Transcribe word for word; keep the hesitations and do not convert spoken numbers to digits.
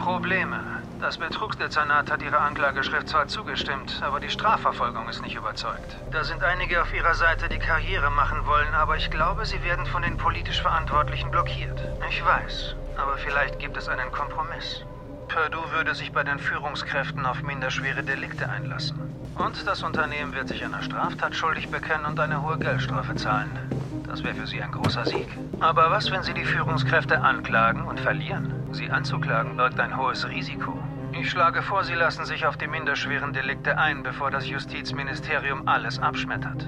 Probleme. Das Betrugsdezernat hat Ihrer Anklageschrift zwar zugestimmt, aber die Strafverfolgung ist nicht überzeugt. Da sind einige auf Ihrer Seite, die Karriere machen wollen, aber ich glaube, sie werden von den politisch Verantwortlichen blockiert. Ich weiß, aber vielleicht gibt es einen Kompromiss. Purdue würde sich bei den Führungskräften auf minderschwere Delikte einlassen. Und das Unternehmen wird sich einer Straftat schuldig bekennen und eine hohe Geldstrafe zahlen. Das wäre für Sie ein großer Sieg. Aber was, wenn Sie die Führungskräfte anklagen und verlieren? Sie anzuklagen birgt ein hohes Risiko. Ich schlage vor, Sie lassen sich auf die minderschweren Delikte ein, bevor das Justizministerium alles abschmettert.